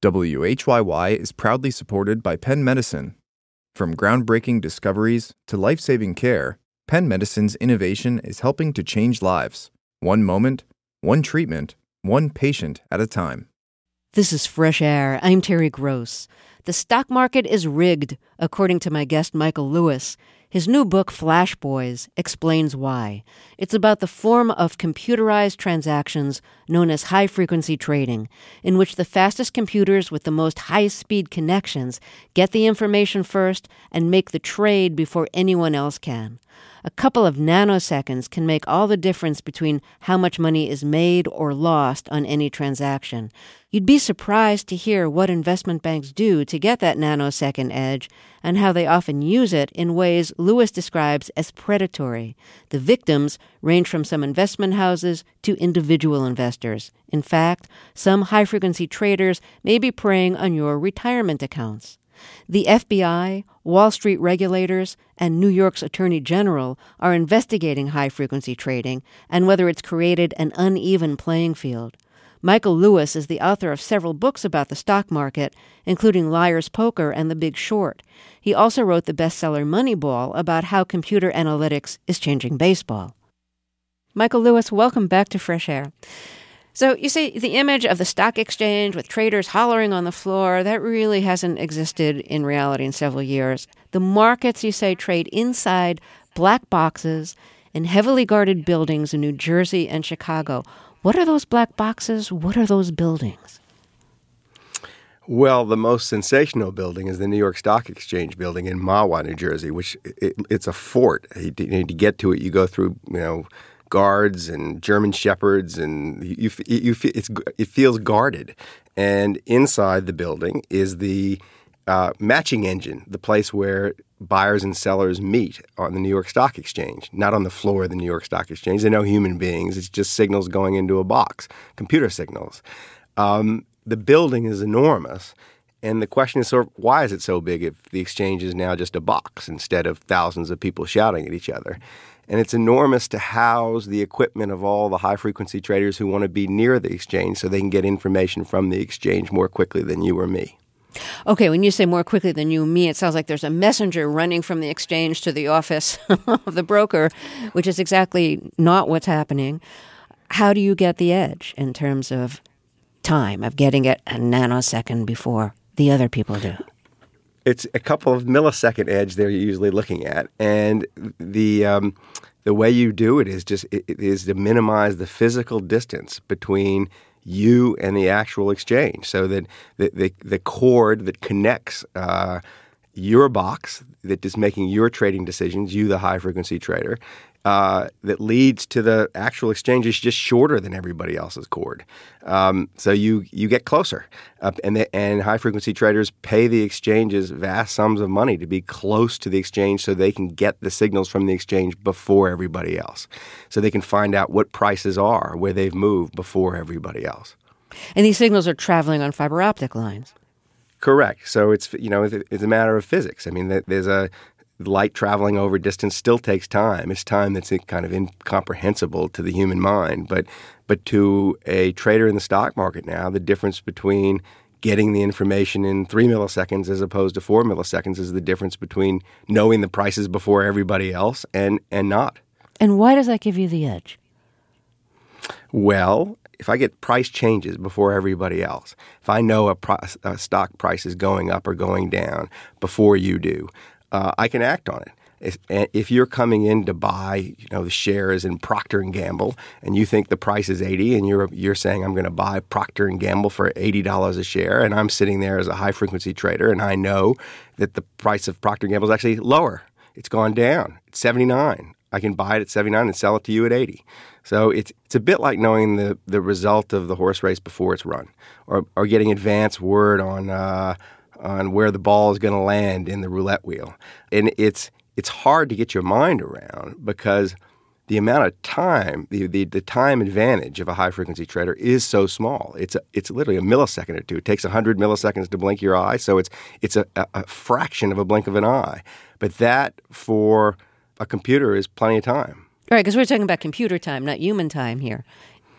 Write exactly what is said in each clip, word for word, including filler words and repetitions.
W H Y Y is proudly supported by Penn Medicine. From groundbreaking discoveries to life-saving care, Penn Medicine's innovation is helping to change lives, one moment, one treatment, one patient at a time. This is Fresh Air. I'm Terry Gross. The stock market is rigged, according to my guest Michael Lewis. His new book, Flash Boys, explains why. It's about the form of computerized transactions known as high-frequency trading, in which the fastest computers with the most high-speed connections get the information first and make the trade before anyone else can. A couple of nanoseconds can make all the difference between how much money is made or lost on any transaction. You'd be surprised to hear what investment banks do to get that nanosecond edge and how they often use it in ways Lewis describes as predatory. The victims range from some investment houses to individual investors. In fact, some high-frequency traders may be preying on your retirement accounts. The F B I, Wall Street regulators, and New York's Attorney General are investigating high-frequency trading and whether it's created an uneven playing field. Michael Lewis is the author of several books about the stock market, including Liar's Poker and The Big Short. He also wrote the bestseller Moneyball about how computer analytics is changing baseball. Michael Lewis, welcome back to Fresh Air. So you see, the image of the stock exchange with traders hollering on the floor, that really hasn't existed in reality in several years. The markets, you say, trade inside black boxes in heavily guarded buildings in New Jersey and Chicago. What are those black boxes? What are those buildings? Well, the most sensational building is the New York Stock Exchange building in Mahwah, New Jersey, which it, it's a fort. You need to get to it. You go through, you know, guards and German shepherds, and you, you, you, it's, it feels guarded. And inside the building is the uh, matching engine, the place where buyers and sellers meet on the New York Stock Exchange, not on the floor of the New York Stock Exchange. They're no human beings. It's just signals going into a box, computer signals. Um, the building is enormous. And the question is sort of, why is it so big if the exchange is now just a box instead of thousands of people shouting at each other? And it's enormous to house the equipment of all the high-frequency traders who want to be near the exchange so they can get information from the exchange more quickly than you or me. Okay, when you say more quickly than you and me, it sounds like there's a messenger running from the exchange to the office of the broker, which is exactly not what's happening. How do you get the edge in terms of time, of getting it a nanosecond before the other people do? It's a couple of millisecond edge they're usually looking at, and the um, the way you do it is just it, it is to minimize the physical distance between you and the actual exchange, so that the the, the cord that connects uh, your box that is making your trading decisions, you the high frequency trader, uh, that leads to the actual exchange is just shorter than everybody else's cord. Um, so you you get closer, uh, and the, and high frequency traders pay the exchanges vast sums of money to be close to the exchange, so they can get the signals from the exchange before everybody else, so they can find out what prices are where they've moved before everybody else. And these signals are traveling on fiber optic lines. Correct. So it's you know it's a matter of physics. I mean, there's a light traveling over distance still takes time. It's time that's kind of incomprehensible to the human mind. But but to a trader in the stock market now, the difference between getting the information in three milliseconds as opposed to four milliseconds is the difference between knowing the prices before everybody else and, and not. And why does that give you the edge? Well, if I get price changes before everybody else, if I know a, pro- a stock price is going up or going down before you do, Uh, I can act on it. If, if you're coming in to buy, you know, the shares in Procter and Gamble, and you think the price is eighty, and you're you're saying I'm going to buy Procter and Gamble for eighty dollars a share, and I'm sitting there as a high frequency trader, and I know that the price of Procter and Gamble is actually lower. It's gone down. It's seventy-nine. I can buy it at seventy-nine and sell it to you at eighty. So it's it's a bit like knowing the, the result of the horse race before it's run, or or getting advance word on. Uh, on where the ball is going to land in the roulette wheel. And it's it's hard to get your mind around because the amount of time, the, the, the time advantage of a high-frequency trader is so small. It's a, it's literally a millisecond or two. It takes one hundred milliseconds to blink your eye, so it's it's a, a fraction of a blink of an eye. But that, for a computer, is plenty of time. Right, because we're talking about computer time, not human time here.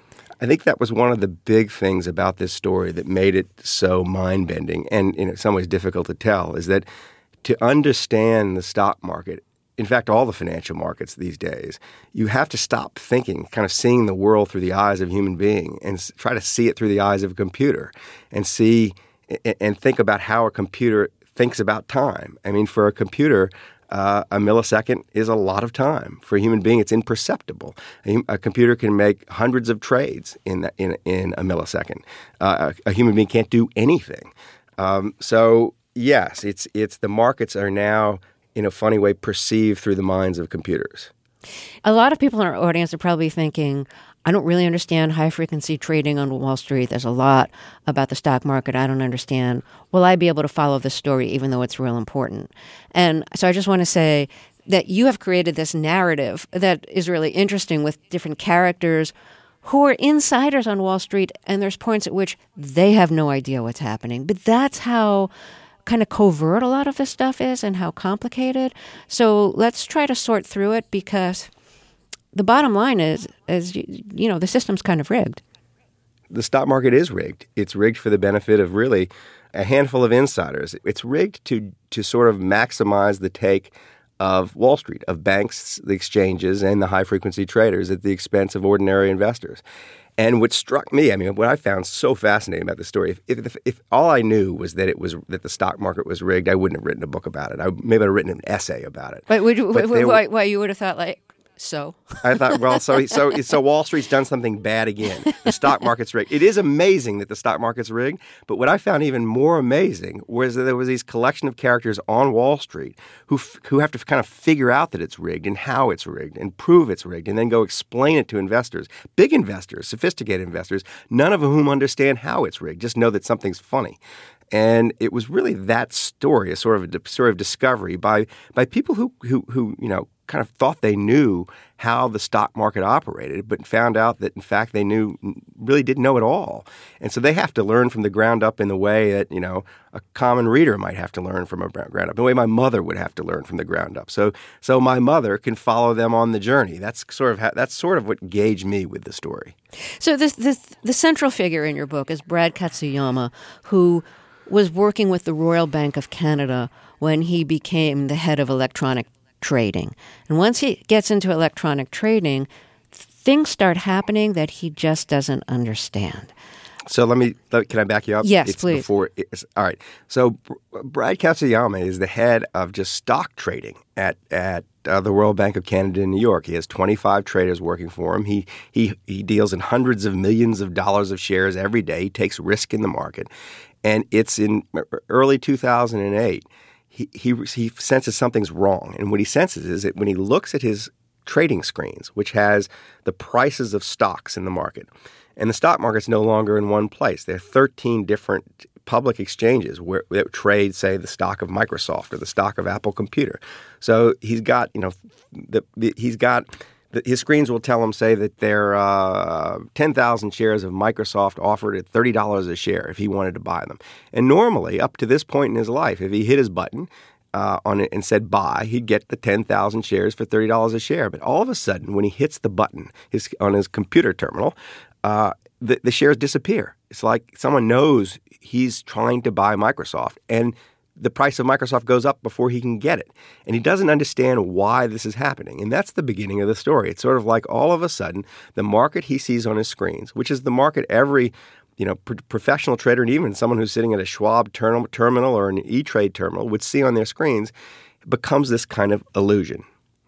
I think that was one of the big things about this story that made it so mind-bending and in some ways difficult to tell, is that to understand the stock market, in fact, all the financial markets these days, you have to stop thinking, kind of seeing the world through the eyes of a human being and s- try to see it through the eyes of a computer and see and, and think about how a computer thinks about time. I mean, for a computer, uh, a millisecond is a lot of time. For a human being, it's imperceptible. A, a computer can make hundreds of trades in the, in, in a millisecond. Uh, a, a human being can't do anything. Um, so, yes, it's it's the markets are now, in a funny way, perceived through the minds of computers. A lot of people in our audience are probably thinking, I don't really understand high-frequency trading on Wall Street. There's a lot about the stock market I don't understand. Will I be able to follow this story even though it's real important? And so I just want to say that you have created this narrative that is really interesting with different characters who are insiders on Wall Street, and there's points at which they have no idea what's happening. But that's how kind of covert a lot of this stuff is and how complicated. So let's try to sort through it, because the bottom line is, is you know, the system's kind of rigged. The stock market is rigged. It's rigged for the benefit of really a handful of insiders. It's rigged to to sort of maximize the take of Wall Street, of banks, the exchanges, and the high-frequency traders at the expense of ordinary investors. And what struck me, I mean, what I found so fascinating about the story, if, if, if all I knew was that it was that the stock market was rigged, I wouldn't have written a book about it. I maybe I'd have written an essay about it. But, would you, but why, were, why you would have thought like, so? I thought, well, so so so Wall Street's done something bad again. The stock market's rigged. It is amazing that the stock market's rigged, but what I found even more amazing was that there was these collection of characters on Wall Street who f- who have to kind of figure out that it's rigged and how it's rigged and prove it's rigged and then go explain it to investors, big investors, sophisticated investors, none of whom understand how it's rigged, just know that something's funny. And it was really that story, a sort of a story of discovery by by people who who who you know kind of thought they knew how the stock market operated, but found out that in fact they knew really didn't know at all. And so they have to learn from the ground up in the way that you know a common reader might have to learn from a ground up, the way my mother would have to learn from the ground up. So so my mother can follow them on the journey. That's sort of how, that's sort of what gauged me with the story. So this this the central figure in your book is Brad Katsuyama, who was working with the Royal Bank of Canada when he became the head of electronic trading. And once he gets into electronic trading, things start happening that he just doesn't understand. So let me, can I back you up? Yes, it's please. Before, it's, all right. So Brad Katsuyama is the head of just stock trading at at uh, the Royal Bank of Canada in New York. He has twenty-five traders working for him. He he he deals in hundreds of millions of dollars of shares every day. He takes risk in the market. And it's in early two thousand eight, he, he he senses something's wrong. And what he senses is that when he looks at his trading screens, which has the prices of stocks in the market, and the stock market's no longer in one place. There are thirteen different public exchanges where that trade, say, the stock of Microsoft or the stock of Apple Computer. So he's got, you know, the, the, he's got... His screens will tell him, say, that there are uh, ten thousand shares of Microsoft offered at thirty dollars a share if he wanted to buy them. And normally, up to this point in his life, if he hit his button uh, on it and said buy, he'd get the ten thousand shares for thirty dollars a share. But all of a sudden, when he hits the button his, on his computer terminal, uh, the, the shares disappear. It's like someone knows he's trying to buy Microsoft, and the price of Microsoft goes up before he can get it. And he doesn't understand why this is happening. And that's the beginning of the story. It's sort of like all of a sudden, the market he sees on his screens, which is the market every you know, pro- professional trader and even someone who's sitting at a Schwab terminal, terminal or an E-Trade terminal would see on their screens, becomes this kind of illusion.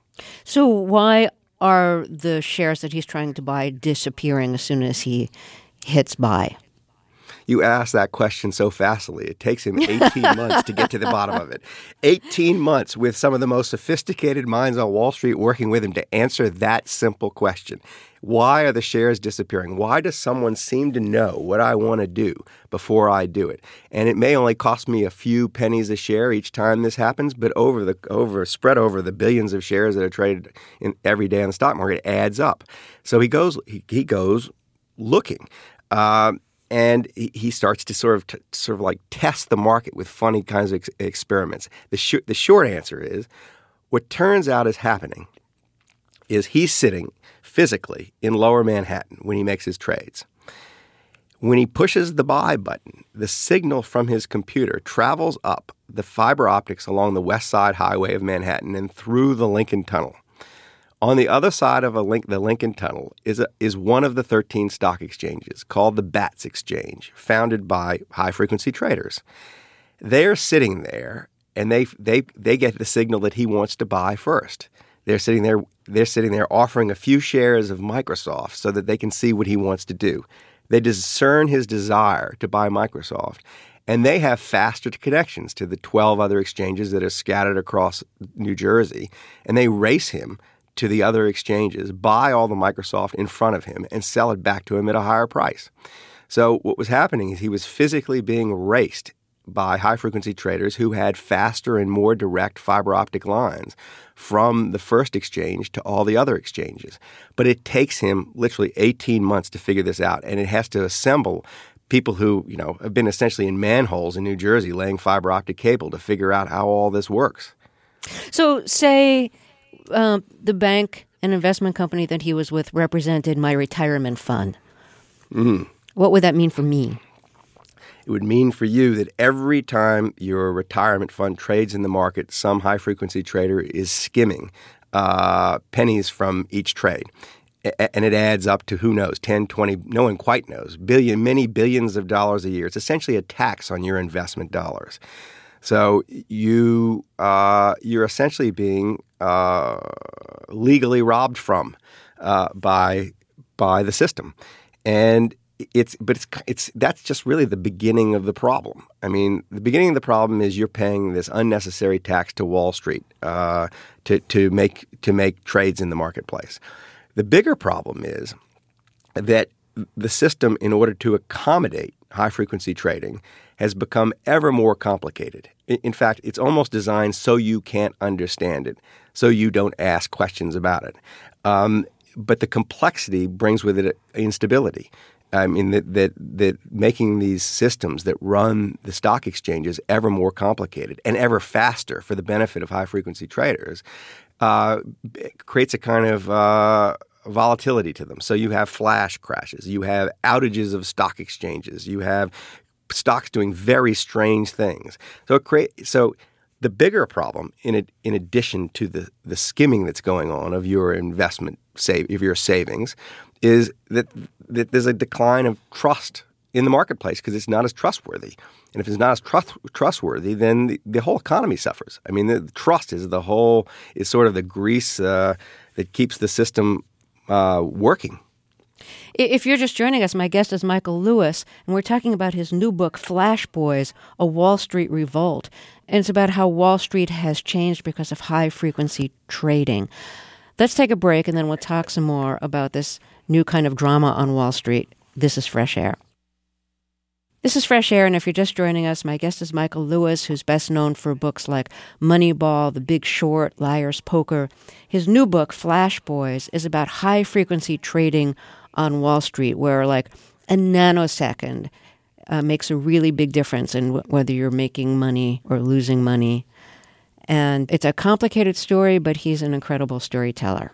So why are the shares that he's trying to buy disappearing as soon as he hits buy? You ask that question so facilely. It takes him eighteen months to get to the bottom of it. eighteen months with some of the most sophisticated minds on Wall Street working with him to answer that simple question. Why are the shares disappearing? Why does someone seem to know what I want to do before I do it? And it may only cost me a few pennies a share each time this happens, but over the over spread over the billions of shares that are traded in every day on the stock market, it adds up. So he goes he, he goes looking. Um, And he starts to sort of t- sort of like test the market with funny kinds of ex- experiments. The, sh- the short answer is what turns out is happening is he's sitting physically in Lower Manhattan when he makes his trades. When he pushes the buy button, the signal from his computer travels up the fiber optics along the West Side Highway of Manhattan and through the Lincoln Tunnel. On the other side of a link, the Lincoln Tunnel is a, is one of the thirteen stock exchanges called the Bats Exchange, founded by high-frequency traders. They're sitting there, and they they they get the signal that he wants to buy first. They're sitting there. They're sitting there offering a few shares of Microsoft so that they can see what he wants to do. They discern his desire to buy Microsoft, and they have faster connections to the twelve other exchanges that are scattered across New Jersey, and they race him to the other exchanges, buy all the Microsoft in front of him, and sell it back to him at a higher price. So what was happening is he was physically being raced by high-frequency traders who had faster and more direct fiber optic lines from the first exchange to all the other exchanges. But it takes him literally eighteen months to figure this out, and it has to assemble people who, you know, have been essentially in manholes in New Jersey laying fiber optic cable to figure out how all this works. So say uh, the bank and investment company that he was with represented my retirement fund. Mm. What would that mean for me? It would mean for you that every time your retirement fund trades in the market, some high-frequency trader is skimming uh, pennies from each trade. A- and it adds up to, who knows, ten, twenty, no one quite knows, billion, many billions of dollars a year. It's essentially a tax on your investment dollars. So you, uh, you're essentially being uh, legally robbed from uh, by by the system. And It's but it's it's that's just really the beginning of the problem. I mean, the beginning of the problem is you're paying this unnecessary tax to Wall Street uh, to to make to make trades in the marketplace. The bigger problem is that the system, in order to accommodate high frequency trading, has become ever more complicated. In fact, it's almost designed so you can't understand it, so you don't ask questions about it. Um, but the complexity brings with it instability. I mean, that, that that making these systems that run the stock exchanges ever more complicated and ever faster for the benefit of high-frequency traders uh, creates a kind of uh, volatility to them. So you have flash crashes. You have outages of stock exchanges. You have stocks doing very strange things. So it create, so the bigger problem, in a, in addition to the, the skimming that's going on of your investment, save, of your savings, is that that there's a decline of trust in the marketplace because it's not as trustworthy. And if it's not as trust, trustworthy, then the, the whole economy suffers. I mean, the, the trust is the whole is sort of the grease uh, that keeps the system uh, working. If you're just joining us, my guest is Michael Lewis, and we're talking about his new book, Flash Boys, A Wall Street Revolt. And it's about how Wall Street has changed because of high-frequency trading. Let's take a break, and then we'll talk some more about this new kind of drama on Wall Street. This is Fresh Air. This is Fresh Air, and if you're just joining us, my guest is Michael Lewis, who's best known for books like Moneyball, The Big Short, Liar's Poker. His new book, Flash Boys, is about high-frequency trading on Wall Street, where like a nanosecond uh, makes a really big difference in w- whether you're making money or losing money. And it's a complicated story, but he's an incredible storyteller.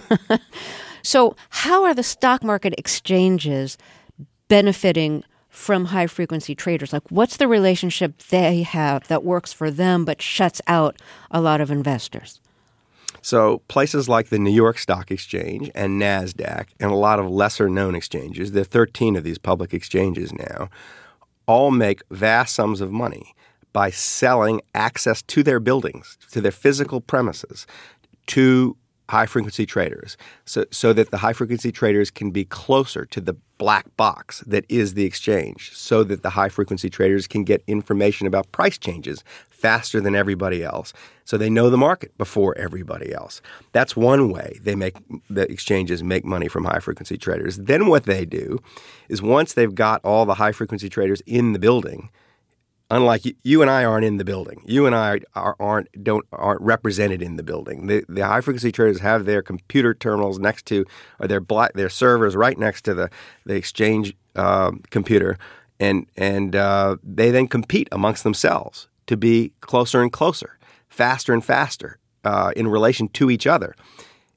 So how are the stock market exchanges benefiting from high-frequency traders? Like, what's the relationship they have that works for them but shuts out a lot of investors? So places like the New York Stock Exchange and NASDAQ and a lot of lesser-known exchanges, there are thirteen of these public exchanges now, all make vast sums of money by selling access to their buildings, to their physical premises, to high-frequency traders, so so that the high-frequency traders can be closer to the black box that is the exchange, so that the high-frequency traders can get information about price changes faster than everybody else, so they know the market before everybody else. That's one way they make the exchanges make money from high-frequency traders. Then what they do is once they've got all the high-frequency traders in the building, unlike you, you and I aren't in the building. You and I are, aren't don't aren't represented in the building. The, the high frequency traders have their computer terminals next to, or their black, their servers right next to the the exchange uh, computer, and and uh, they then compete amongst themselves to be closer and closer, faster and faster uh, in relation to each other.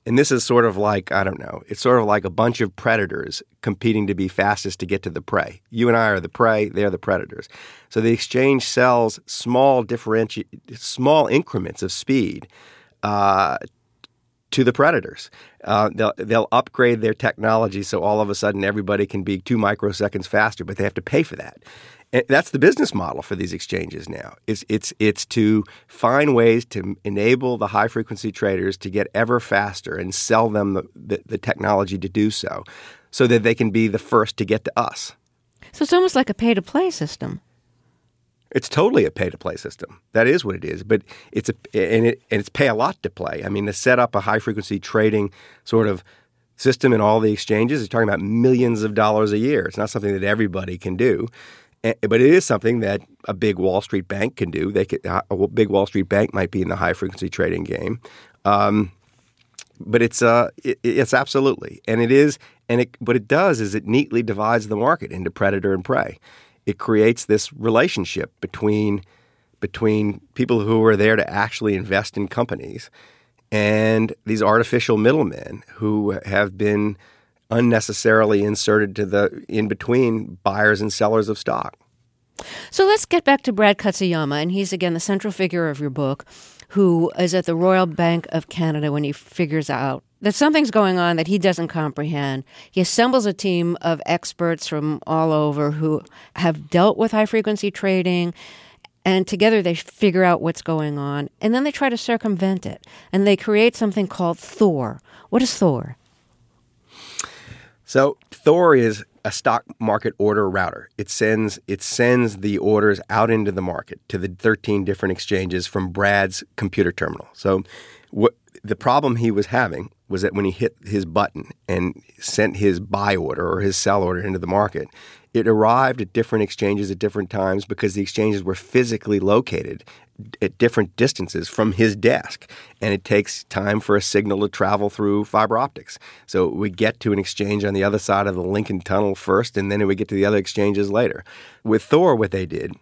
And this is sort of like, I don't know, it's sort of like a bunch of predators competing to be fastest to get to the prey. You and I are the prey, they're the predators. So the exchange sells small differenti- small increments of speed uh, to the predators. Uh, they'll, they'll upgrade their technology so all of a sudden everybody can be two microseconds faster, but they have to pay for that. And that's the business model for these exchanges now. It's it's it's to find ways to enable the high-frequency traders to get ever faster and sell them the, the, the technology to do so, so that they can be the first to get to us. So it's almost like a pay-to-play system. It's totally a pay-to-play system. That is what it is. But it's a and, it, and it's pay a lot to play. I mean, to set up a high-frequency trading sort of system in all the exchanges, you're talking about millions of dollars a year. It's not something that everybody can do. But it is something that a big Wall Street bank can do. They could, a big Wall Street bank might be in the high-frequency trading game. Um, but it's uh, it, it's absolutely. And it is – and it, what it does is it neatly divides the market into predator and prey. It creates this relationship between between people who are there to actually invest in companies and these artificial middlemen who have been – unnecessarily inserted to the in between buyers and sellers of stock. So let's get back to Brad Katsuyama, and he's again the central figure of your book, who is at the Royal Bank of Canada when he figures out that something's going on that he doesn't comprehend. He assembles a team of experts from all over who have dealt with high-frequency trading, and together they figure out what's going on, and then they try to circumvent it, and they create something called Thor. What is Thor? So Thor is a stock market order router. It sends it sends the orders out into the market to the thirteen different exchanges from Brad's computer terminal. So what the problem he was having was that when he hit his button and sent his buy order or his sell order into the market, it arrived at different exchanges at different times because the exchanges were physically located at different distances from his desk. And it takes time for a signal to travel through fiber optics. So we get to an exchange on the other side of the Lincoln Tunnel first, and then we get to the other exchanges later. With Thor, what they did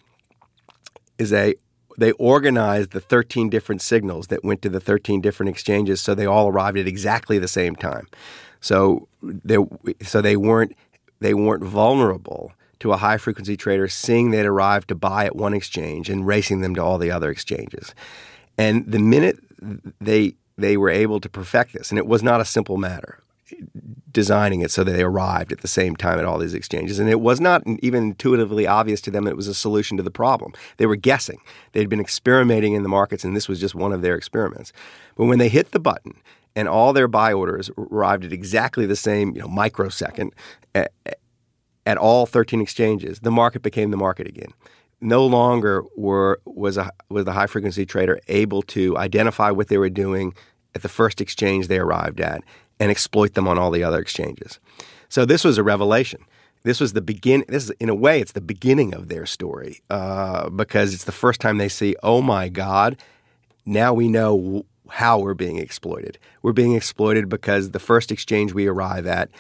is they they organized the thirteen different signals that went to the thirteen different exchanges so they all arrived at exactly the same time. So they so they weren't they weren't vulnerable to a high-frequency trader seeing they'd arrived to buy at one exchange and racing them to all the other exchanges. And the minute they they were able to perfect this, and it was not a simple matter, designing it so that they arrived at the same time at all these exchanges. And it was not even intuitively obvious to them that it was a solution to the problem. They were guessing. They'd been experimenting in the markets, and this was just one of their experiments. But when they hit the button and all their buy orders arrived at exactly the same, you know, microsecond at, at all thirteen exchanges, the market became the market again. No longer were was a was the high frequency trader able to identify what they were doing at the first exchange they arrived at and exploit them on all the other exchanges. So this was a revelation. This was the begin. This is, in a way, it's the beginning of their story uh, because it's the first time they see, oh my God, now we know how we're being exploited. We're being exploited because the first exchange we arrive at,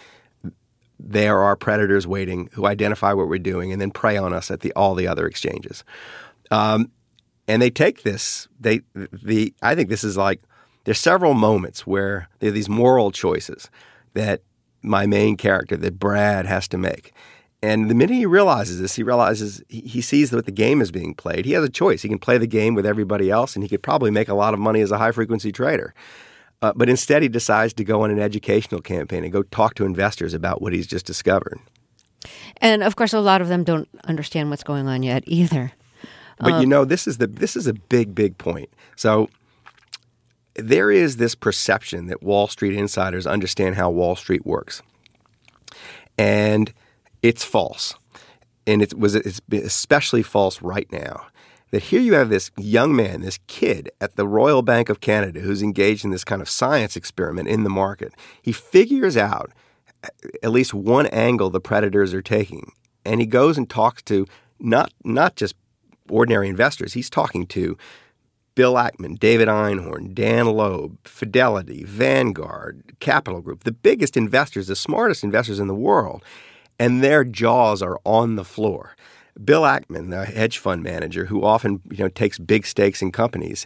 there are predators waiting who identify what we're doing and then prey on us at the all the other exchanges. Um, and they take this. They the I think this is like there's several moments where there are these moral choices that my main character, that Brad, has to make. And the minute he realizes this, he realizes he, he sees that the game is being played. He has a choice. He can play the game with everybody else, and he could probably make a lot of money as a high-frequency trader. Uh, but instead, he decides to go on an educational campaign and go talk to investors about what he's just discovered. And, of course, a lot of them don't understand what's going on yet either. But, um, you know, this is the this is a big, big point. So there is this perception that Wall Street insiders understand how Wall Street works. And it's false. And it was it's especially false right now. That here you have this young man, this kid at the Royal Bank of Canada who's engaged in this kind of science experiment in the market. He figures out at least one angle the predators are taking. And he goes and talks to not not just ordinary investors. He's talking to Bill Ackman, David Einhorn, Dan Loeb, Fidelity, Vanguard, Capital Group, the biggest investors, the smartest investors in the world. And their jaws are on the floor. Bill Ackman, the hedge fund manager who often you know takes big stakes in companies,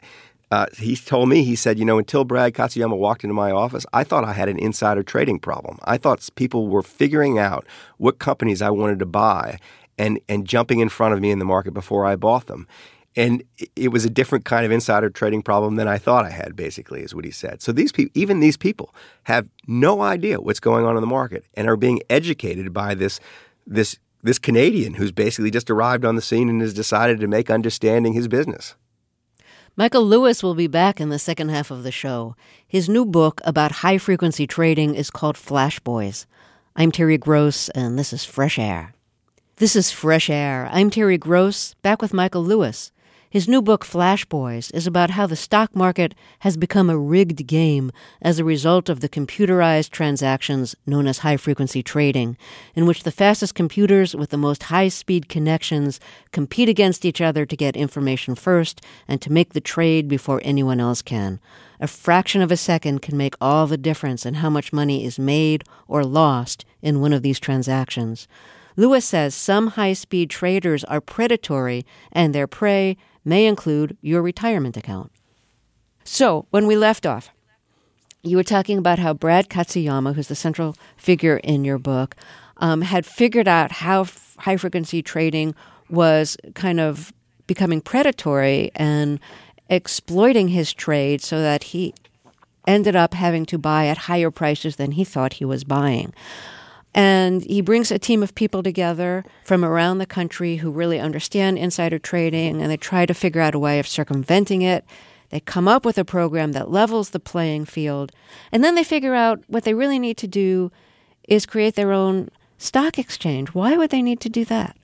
Uh, he told me, he said, you know, until Brad Katsuyama walked into my office, I thought I had an insider trading problem. I thought people were figuring out what companies I wanted to buy and, and jumping in front of me in the market before I bought them. And it was a different kind of insider trading problem than I thought I had, basically, is what he said. So these people, even these people, have no idea what's going on in the market and are being educated by this this this Canadian who's basically just arrived on the scene and has decided to make understanding his business. Michael Lewis will be back in the second half of the show. His new book about high-frequency trading is called Flash Boys. I'm Terry Gross, and this is Fresh Air. This is Fresh Air. I'm Terry Gross, back with Michael Lewis. His new book, Flash Boys, is about how the stock market has become a rigged game as a result of the computerized transactions known as high-frequency trading, in which the fastest computers with the most high-speed connections compete against each other to get information first and to make the trade before anyone else can. A fraction of a second can make all the difference in how much money is made or lost in one of these transactions. Lewis says some high-speed traders are predatory, and their prey may include your retirement account. So, when we left off, you were talking about how Brad Katsuyama, who's the central figure in your book, um, had figured out how f- high-frequency trading was kind of becoming predatory and exploiting his trade so that he ended up having to buy at higher prices than he thought he was buying. And he brings a team of people together from around the country who really understand insider trading, and they try to figure out a way of circumventing it. They come up with a program that levels the playing field, and then they figure out what they really need to do is create their own stock exchange. Why would they need to do that?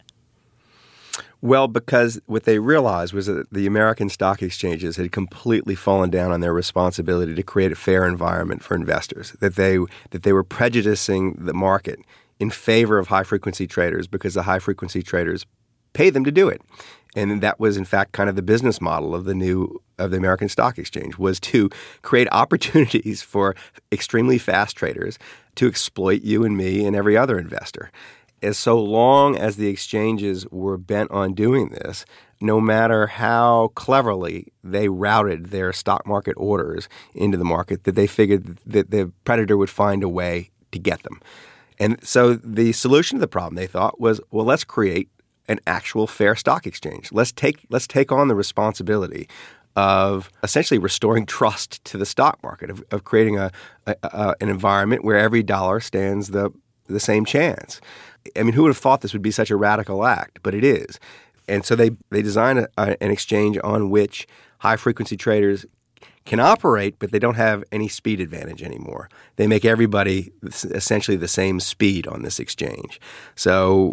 Well, because what they realized was that the American stock exchanges had completely fallen down on their responsibility to create a fair environment for investors, that they that they were prejudicing the market in favor of high-frequency traders because the high-frequency traders pay them to do it. And that was, in fact, kind of the business model of the new of the American Stock Exchange, was to create opportunities for extremely fast traders to exploit you and me and every other investor. As so long as the exchanges were bent on doing this, no matter how cleverly they routed their stock market orders into the market, that they figured that the predator would find a way to get them. And so the solution to the problem, they thought, was, well, let's create an actual fair stock exchange. Let's take let's take on the responsibility of essentially restoring trust to the stock market, of, of creating a, a, a an environment where every dollar stands the the same chance. I mean, who would have thought this would be such a radical act? But it is. And so they, they design a, a, an exchange on which high-frequency traders can operate, but they don't have any speed advantage anymore. They make everybody essentially the same speed on this exchange. So,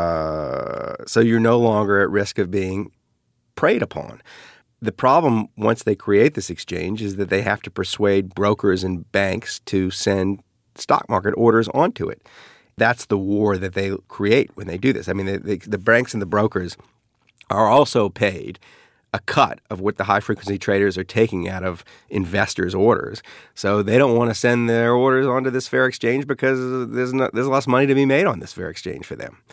uh, so you're no longer at risk of being preyed upon. The problem, once they create this exchange, is that they have to persuade brokers and banks to send stock market orders onto it. That's the war that they create when they do this. I mean, they, they, the banks and the brokers are also paid a cut of what the high-frequency traders are taking out of investors' orders. So they don't want to send their orders onto this fair exchange because there's no, there's less money to be made on this fair exchange for them.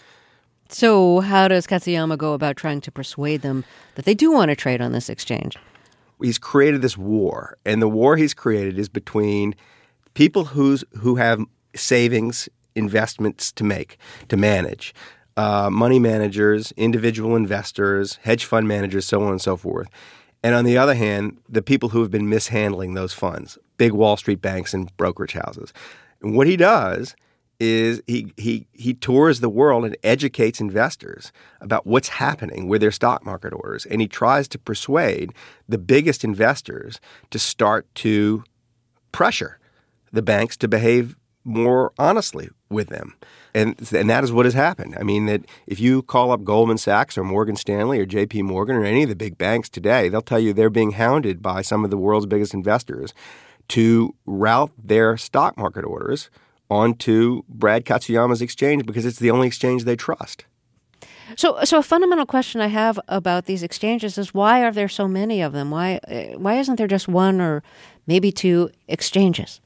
So how does Katsuyama go about trying to persuade them that they do want to trade on this exchange? He's created this war, and the war he's created is between people who's who have savings, investments to make, to manage, uh, money managers, individual investors, hedge fund managers, so on and so forth. And on the other hand, the people who have been mishandling those funds, big Wall Street banks and brokerage houses. And what he does is he he he tours the world and educates investors about what's happening with their stock market orders. And he tries to persuade the biggest investors to start to pressure the banks to behave more honestly with them. And and that is what has happened. I mean, that if you call up Goldman Sachs or Morgan Stanley or J P Morgan or any of the big banks today, they'll tell you they're being hounded by some of the world's biggest investors to route their stock market orders onto Brad Katsuyama's exchange because it's the only exchange they trust. So, so a fundamental question I have about these exchanges is why are there so many of them? Why, why isn't there just one or maybe two exchanges?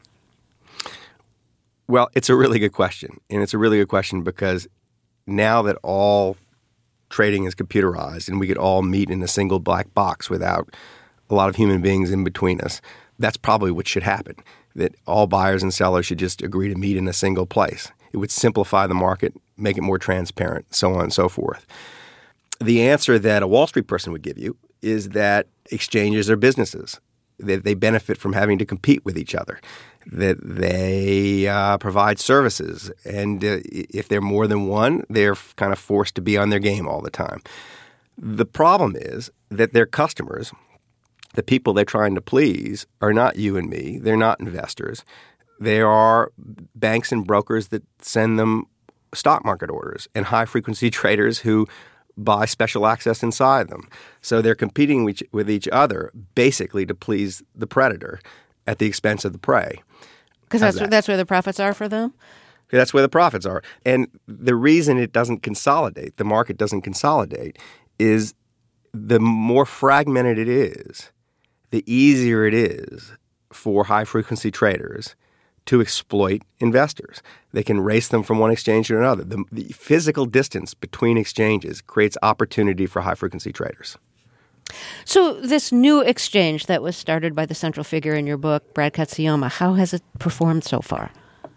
Well, it's a really good question. And it's a really good question because now that all trading is computerized and we could all meet in a single black box without a lot of human beings in between us. That's probably what should happen, that all buyers and sellers should just agree to meet in a single place. It would simplify the market, make it more transparent, so on and so forth. The answer that a Wall Street person would give you is that exchanges are businesses, that they benefit from having to compete with each other, that they uh, provide services. And uh, if they're more than one, they're kind of forced to be on their game all the time. The problem is that their customers, the people they're trying to please, are not you and me. They're not investors. They are banks and brokers that send them stock market orders and high-frequency traders who buy special access inside them. So they're competing with, with each other basically to please the predator at the expense of the prey. Because that's, that? that's where the profits are for them? That's where the profits are. And the reason it doesn't consolidate, the market doesn't consolidate, is the more fragmented it is, the easier it is for high-frequency traders to exploit investors. They can race them from one exchange to another. The, the physical distance between exchanges creates opportunity for high-frequency traders. So this new exchange that was started by the central figure in your book, Brad Katsuyama, how has it performed so far?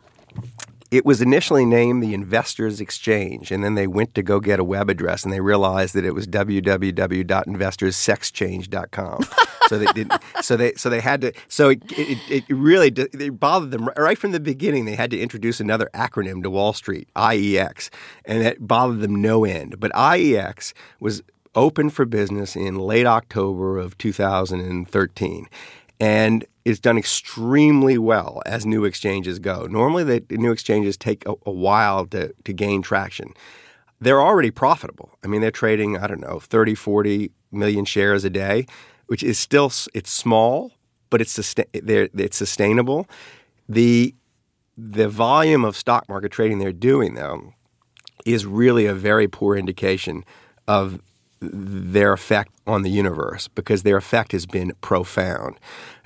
It was initially named the Investors Exchange, and then they went to go get a web address, and they realized that it was w w w dot investors sex change dot com. So they didn't. So they. So they had to. So it. It, it really. It bothered them right from the beginning. They had to introduce another acronym to Wall Street, I E X, and that bothered them no end. But I E X was open for business in late October of two thousand thirteen, and it's done extremely well as new exchanges go. Normally, the new exchanges take a, a while to, to gain traction. They're already profitable. I mean, they're trading, I don't know, thirty, forty million shares a day, which is still, it's small, but it's sustain, it's sustainable. The, the volume of stock market trading they're doing, though, is really a very poor indication of their effect on the universe, because their effect has been profound.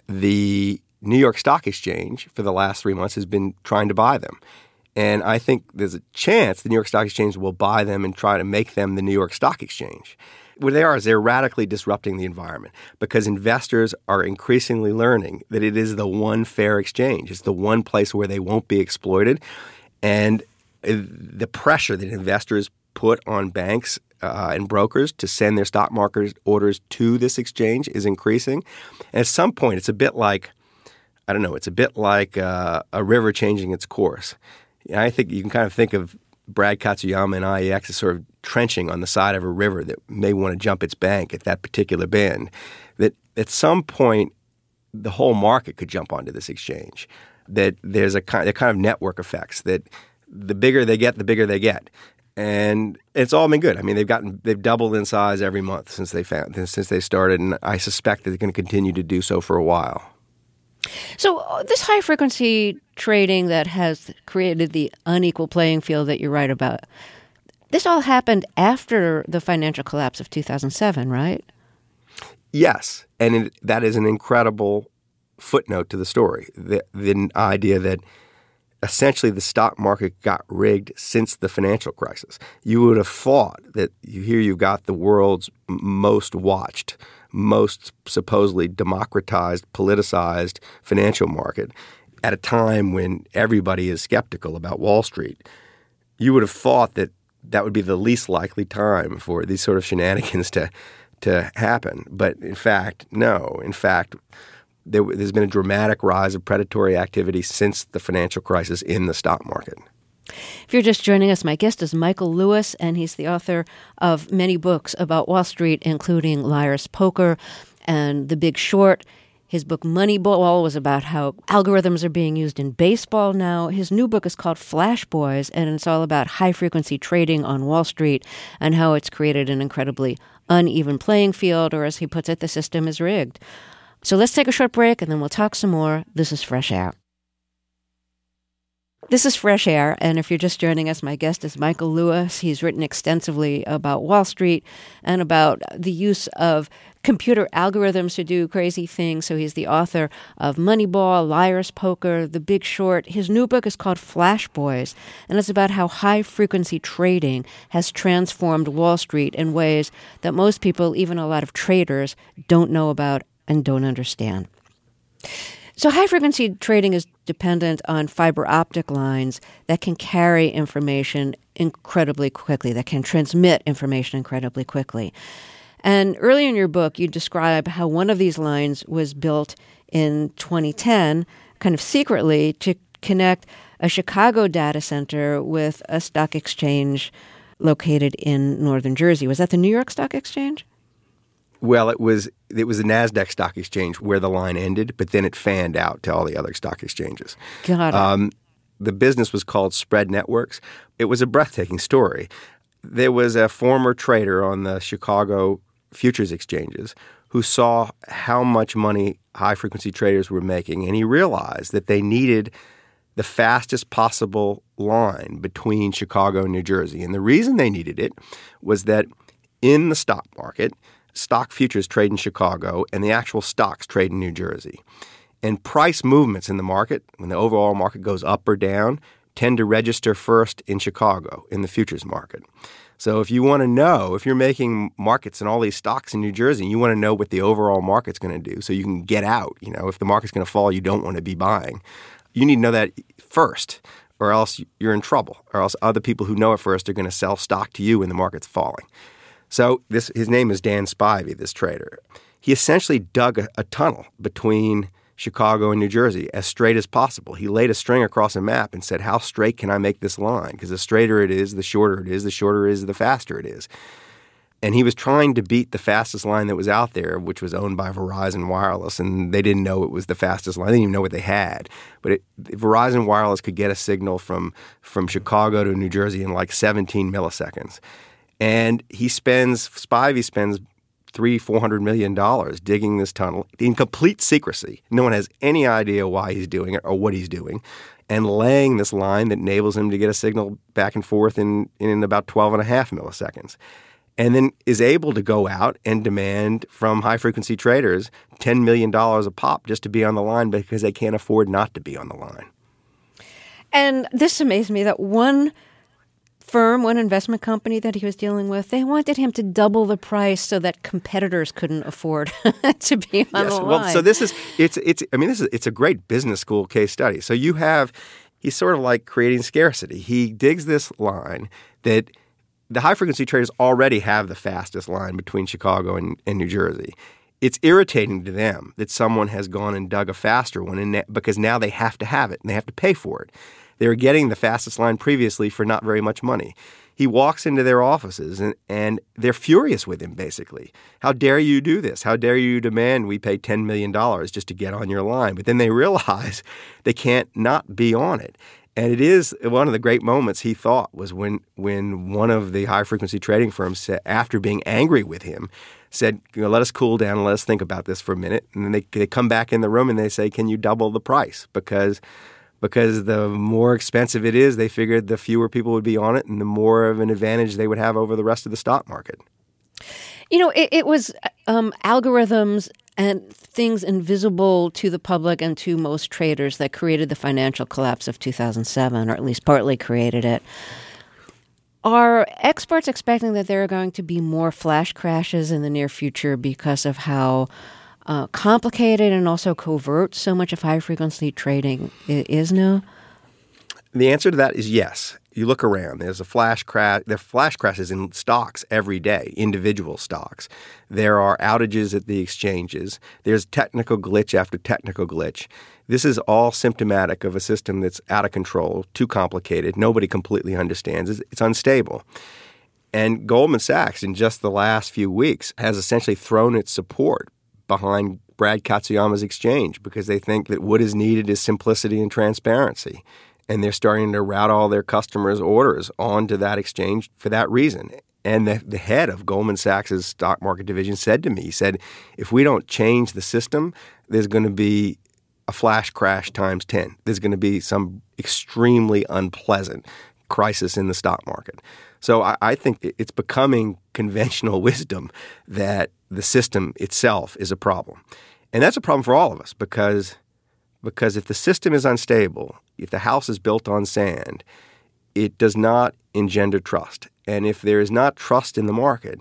The New York Stock Exchange for the last three months has been trying to buy them. And I think there's a chance the New York Stock Exchange will buy them and try to make them the New York Stock Exchange. What they are is they're radically disrupting the environment, because investors are increasingly learning that it is the one fair exchange. It's the one place where they won't be exploited. And the pressure that investors put on banks Uh, and brokers to send their stock market orders to this exchange is increasing. And at some point, it's a bit like, I don't know, it's a bit like uh, a river changing its course. I think you can kind of think of Brad Katsuyama and I E X as sort of trenching on the side of a river that may want to jump its bank at that particular bend. That at some point, the whole market could jump onto this exchange. That there's a kind, a kind of network effects that the bigger they get, the bigger they get. And it's all been good. I mean, they've gotten they've doubled in size every month since they found since they started, and I suspect that they're going to continue to do so for a while. So uh, this high frequency trading that has created the unequal playing field that you write about, this all happened after the financial collapse of two thousand seven, right? Yes, and it, that is an incredible footnote to the story. The, the idea that essentially the stock market got rigged since the financial crisis. You would have thought that you, here you got the world's most watched, most supposedly democratized, politicized financial market at a time when everybody is skeptical about Wall Street. You would have thought that that would be the least likely time for these sort of shenanigans to, to happen. But in fact, no. In fact, There, there's been a dramatic rise of predatory activity since the financial crisis in the stock market. If you're just joining us, my guest is Michael Lewis, and he's the author of many books about Wall Street, including Liar's Poker and The Big Short. His book Moneyball was about how algorithms are being used in baseball now. His new book is called Flash Boys, and it's all about high-frequency trading on Wall Street and how it's created an incredibly uneven playing field, or as he puts it, the system is rigged. So let's take a short break, and then we'll talk some more. This is Fresh Air. This is Fresh Air, and if you're just joining us, my guest is Michael Lewis. He's written extensively about Wall Street and about the use of computer algorithms to do crazy things. So he's the author of Moneyball, Liar's Poker, The Big Short. His new book is called Flash Boys, and it's about how high-frequency trading has transformed Wall Street in ways that most people, even a lot of traders, don't know about and don't understand. So high-frequency trading is dependent on fiber optic lines that can carry information incredibly quickly, that can transmit information incredibly quickly. And early in your book, you describe how one of these lines was built in twenty ten, kind of secretly, to connect a Chicago data center with a stock exchange located in northern Jersey. Was that the New York Stock Exchange? Well, it was it was the NASDAQ stock exchange where the line ended, but then it fanned out to all the other stock exchanges. Got it. Um, the business was called Spread Networks. It was a breathtaking story. There was a former trader on the Chicago futures exchanges who saw how much money high-frequency traders were making, and he realized that they needed the fastest possible line between Chicago and New Jersey. And the reason they needed it was that in the stock market, stock futures trade in Chicago, and the actual stocks trade in New Jersey. And price movements in the market, when the overall market goes up or down, tend to register first in Chicago, in the futures market. So if you want to know, if you're making markets in all these stocks in New Jersey, you want to know what the overall market's going to do so you can get out. You know, if the market's going to fall, you don't want to be buying. You need to know that first, or else you're in trouble, or else other people who know it first are going to sell stock to you when the market's falling. So this, his name is Dan Spivey, this trader. He essentially dug a, a tunnel between Chicago and New Jersey as straight as possible. He laid a string across a map and said, how straight can I make this line? Because the straighter it is, the shorter it is, the shorter it is, the faster it is. And he was trying to beat the fastest line that was out there, which was owned by Verizon Wireless, and they didn't know it was the fastest line. They didn't even know what they had. But it, Verizon Wireless could get a signal from, from Chicago to New Jersey in like seventeen milliseconds. And he spends, Spivey spends three, four hundred million dollars digging this tunnel in complete secrecy. No one has any idea why he's doing it or what he's doing, and laying this line that enables him to get a signal back and forth in, in about twelve and a half milliseconds. And then is able to go out and demand from high-frequency traders ten million dollars a pop just to be on the line because they can't afford not to be on the line. And this amazed me that one firm, one investment company that he was dealing with, they wanted him to double the price so that competitors couldn't afford to be on yes, the line. Well, so this is it's it's I mean this is it's a great business school case study. So you have he's sort of like creating scarcity. He digs this line that the high-frequency traders already have the fastest line between Chicago and, and New Jersey. It's irritating to them that someone has gone and dug a faster one in that, because now they have to have it and they have to pay for it. They were getting the fastest line previously for not very much money. He walks into their offices and, and they're furious with him, basically. How dare you do this? How dare you demand we pay ten million dollars just to get on your line? But then they realize they can't not be on it. And it is one of the great moments, he thought, was when when one of the high-frequency trading firms, said, after being angry with him, said, you know, let us cool down and let us think about this for a minute. And then they, they come back in the room and they say, can you double the price? Because because the more expensive it is, they figured the fewer people would be on it and the more of an advantage they would have over the rest of the stock market. You know, it, it was um, algorithms and things invisible to the public and to most traders that created the financial collapse of two thousand seven, or at least partly created it. Are experts expecting that there are going to be more flash crashes in the near future because of how uh, complicated and also covert so much of high-frequency trading is now? The answer to that is yes. You look around. There's a flash crash. There are flash crashes in stocks every day, individual stocks. There are outages at the exchanges. There's technical glitch after technical glitch. This is all symptomatic of a system that's out of control, too complicated. Nobody completely understands. It's, it's unstable. And Goldman Sachs, in just the last few weeks, has essentially thrown its support behind Brad Katsuyama's exchange because they think that what is needed is simplicity and transparency. And they're starting to route all their customers' orders onto that exchange for that reason. And the, the head of Goldman Sachs' stock market division said to me, he said, if we don't change the system, there's going to be a flash crash times ten. There's going to be some extremely unpleasant crisis in the stock market. So I, I think it's becoming conventional wisdom that the system itself is a problem. And that's a problem for all of us because Because if the system is unstable, if the house is built on sand, it does not engender trust. And if there is not trust in the market,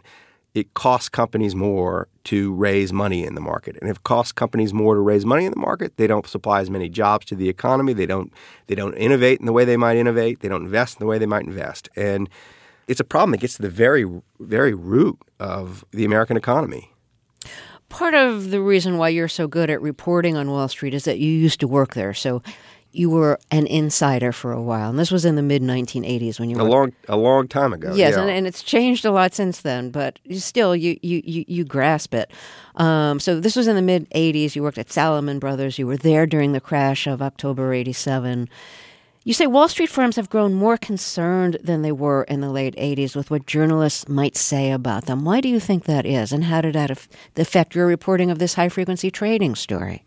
it costs companies more to raise money in the market. And if it costs companies more to raise money in the market, they don't supply as many jobs to the economy. They don't they don't innovate in the way they might innovate. They don't invest in the way they might invest. And it's a problem that gets to the very, very root of the American economy. Part of the reason why you're so good at reporting on Wall Street is that you used to work there. So you were an insider for a while. And this was in the mid nineteen eighties when you were... A long a long time ago. Yes, yeah. and, and it's changed a lot since then, but you still, you you you, you grasp it. Um, so this was in the mid eighties. You worked at Salomon Brothers. You were there during the crash of October eighty-seven. You say Wall Street firms have grown more concerned than they were in the late eighties with what journalists might say about them. Why do you think that is, and how did that affect your reporting of this high-frequency trading story?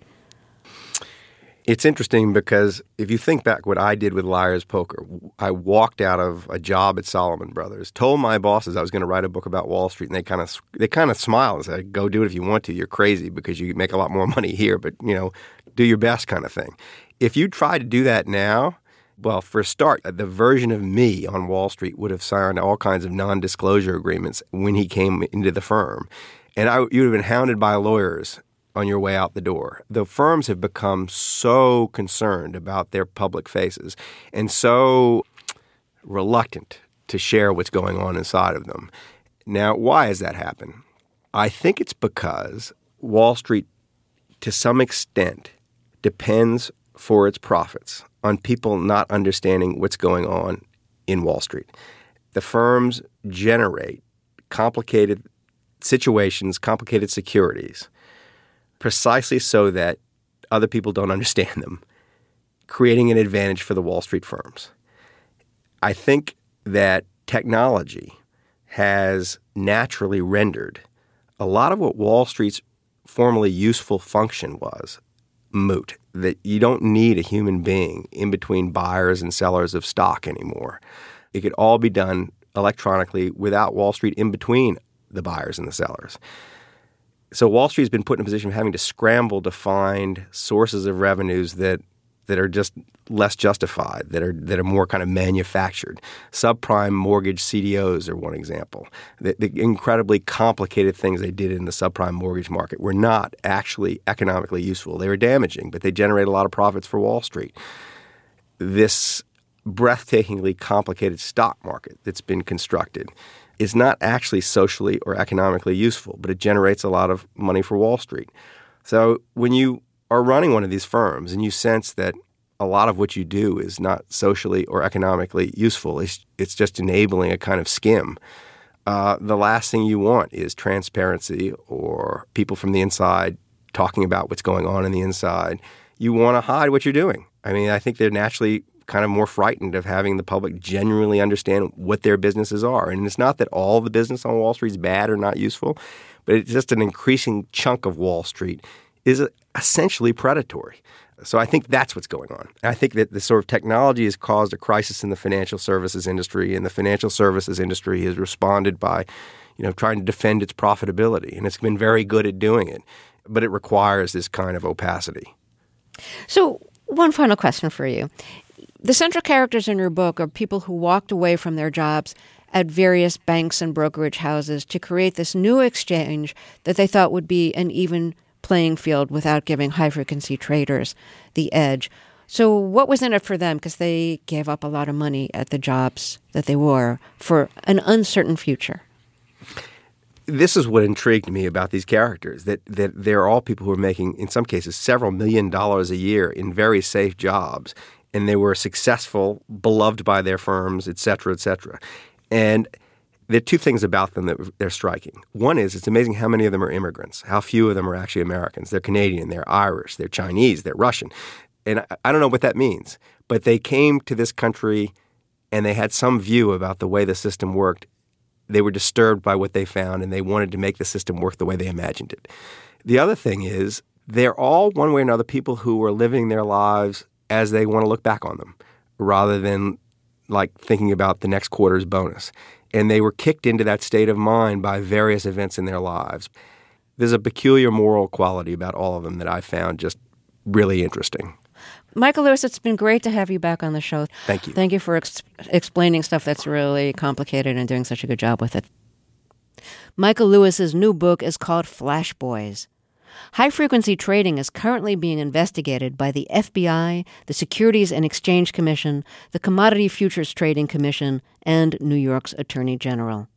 It's interesting because if you think back what I did with Liar's Poker, I walked out of a job at Salomon Brothers, told my bosses I was going to write a book about Wall Street, and they kind of they kind of smiled and said, "Go do it if you want to. You're crazy because you make a lot more money here, but you know, do your best," kind of thing. If you try to do that now, well, for a start, the version of me on Wall Street would have signed all kinds of non-disclosure agreements when he came into the firm, and I, you would have been hounded by lawyers on your way out the door. The firms have become so concerned about their public faces and so reluctant to share what's going on inside of them. Now, why has that happened? I think it's because Wall Street, to some extent, depends for its profits on people not understanding what's going on in Wall Street. The firms generate complicated situations, complicated securities, precisely so that other people don't understand them, creating an advantage for the Wall Street firms. I think that technology has naturally rendered a lot of what Wall Street's formerly useful function was moot, that you don't need a human being in between buyers and sellers of stock anymore. It could all be done electronically without Wall Street in between the buyers and the sellers. So Wall Street has been put in a position of having to scramble to find sources of revenues that that are just less justified, that are that are more kind of manufactured. Subprime mortgage C D Os are one example. The, the incredibly complicated things they did in the subprime mortgage market were not actually economically useful. They were damaging, but they generate a lot of profits for Wall Street. This breathtakingly complicated stock market that's been constructed is not actually socially or economically useful, but it generates a lot of money for Wall Street. So when you are running one of these firms and you sense that a lot of what you do is not socially or economically useful, it's, it's just enabling a kind of skim, uh, the last thing you want is transparency or people from the inside talking about what's going on in the inside. You want to hide what you're doing. I mean, I think they're naturally kind of more frightened of having the public genuinely understand what their businesses are. And it's not that all the business on Wall Street is bad or not useful, but it's just an increasing chunk of Wall Street is essentially predatory. So I think that's what's going on. And I think that the sort of technology has caused a crisis in the financial services industry, and the financial services industry has responded by, you know, trying to defend its profitability. And it's been very good at doing it, but it requires this kind of opacity. So one final question for you. The central characters in your book are people who walked away from their jobs at various banks and brokerage houses to create this new exchange that they thought would be an even playing field without giving high-frequency traders the edge. So what was in it for them? Because they gave up a lot of money at the jobs that they were for an uncertain future. This is what intrigued me about these characters, that that they're all people who are making, in some cases, several million dollars a year in very safe jobs. And they were successful, beloved by their firms, et cetera, et cetera. And there are two things about them that they're striking. One is it's amazing how many of them are immigrants, how few of them are actually Americans. They're Canadian, they're Irish, they're Chinese, they're Russian. And I don't know what that means, but they came to this country and they had some view about the way the system worked. They were disturbed by what they found, and they wanted to make the system work the way they imagined it. The other thing is they're all, one way or another, people who are living their lives as they want to look back on them, rather than like thinking about the next quarter's bonus. And they were kicked into that state of mind by various events in their lives. There's a peculiar moral quality about all of them that I found just really interesting. Michael Lewis, it's been great to have you back on the show. Thank you. Thank you for ex- explaining stuff that's really complicated and doing such a good job with it. Michael Lewis's new book is called Flash Boys. High-frequency trading is currently being investigated by the F B I, the Securities and Exchange Commission, the Commodity Futures Trading Commission, and New York's Attorney General.